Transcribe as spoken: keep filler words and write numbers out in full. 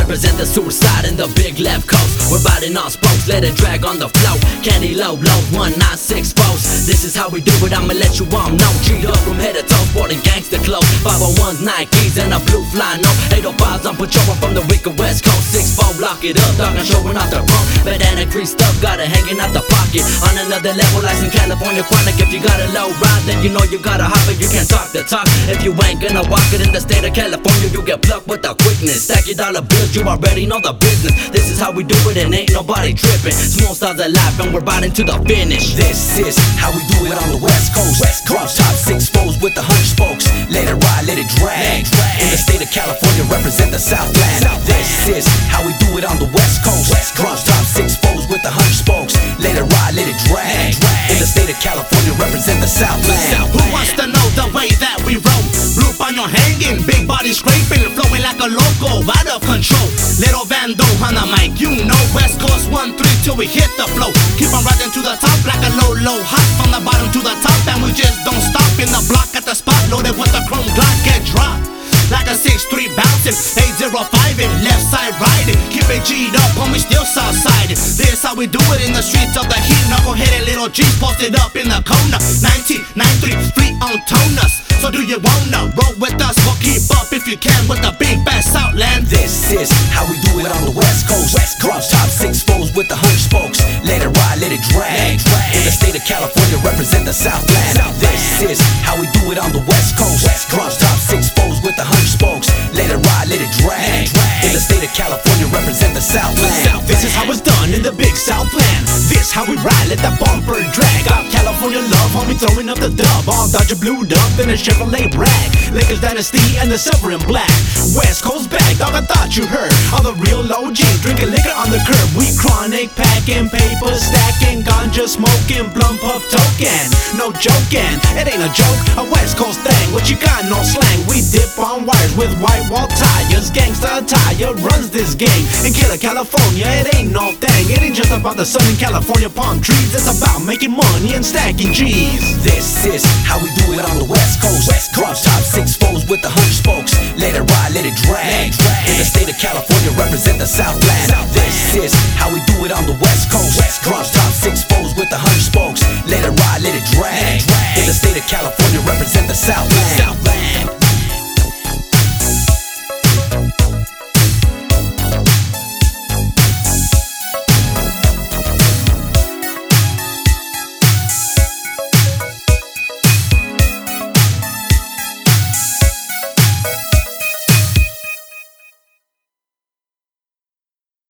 represent the suicide in the big left coast. We're biting on spokes, let it drag on the flow. Candy low blow, one nine six foes. This is how we do it, I'ma let you all know. Cheat up from head to toe, sporting gangster clothes. Five oh ones, Nikes, and a blue fly no. Eight oh fives, I'm patrolling from the wicked west coast. Six four, lock it up, dog, I'm showing off the pump. Bandana creased up, got it hanging out the pocket. On another level, like in California chronic. If you got a low ride, then you know you gotta hop it. You can't talk the talk if you ain't gonna walk it. In the state of California, you get plucked with the quickness. Stack your dollar bills, you already know the business. This is how we do it and ain't nobody tripping. Small stars alive and we're riding to the finish. This is how we do it on the West Coast. West Coast. Top six foes with the hunch spokes. Let it ride, let it drag. In the state of California, represent the Southland. This is how we do it on the West Coast. West Coast. Top six foes with the hunch spokes. Let it ride, let it drag. In the state of California, represent the Southland. Who wants to know the way that we roll? Blue pano hanging, big body scraping, flowing like a loco, out of control. Little Vando on the mic, you know. West Coast one three till we hit the flow. Keep on riding to the top like a low low hot. From the bottom to the top and we just don't stop. In the block at the spot, loaded with the chrome Glock, get dropped like a six three bouncing, eight zero five in, left side riding. Keep it G'd up, homie, still south side. This how we do it in the streets of the heat. Knuckleheaded little G's posted up in the corner. Nineteen ninety-three, free on toners. So do you wanna roll with us? We'll keep up if you can with the big bad Southland. This is how we do it on the West Coast. West Coast. Top six foes with the hunch spokes. Let it ride, let it drag. In the state of California, represent the Southland. This is how we do it on the West Coast. West Coast. Top six foes with the hunch spokes. Let it ride, let it drag. In the state of California, represent the Southland. This is how it's done in the big Southland. This how we ride, let that bumper drag. Got California love, homie, throwing up the dub. All Dodger blued up in a Chevrolet brag. Lakers dynasty and the silver and black. West Coast back, dog, I thought you heard. All the real O Gs drinking liquor on the curb. We chronic, packing paper, stacking, ganja smoking, blunt puff token. No joking, it ain't a joke, a West Coast thing. What you got, no slang. We dip on wires with white wall tires. Gangsta attire runs this gang. In Killer California, it ain't no thing. It ain't just about the Southern California palm trees. It's about making money and stacking G's. This is how we do it on the West Coast. West Coast. Top six foes with the hunch spokes. Let it ride, let it drag. In the state of California, represent the Southland. This is how we do it on the West Coast. West Coast. Top six foes with the hunch spokes. Let it ride, let it drag. In the state of California, represent the Southland.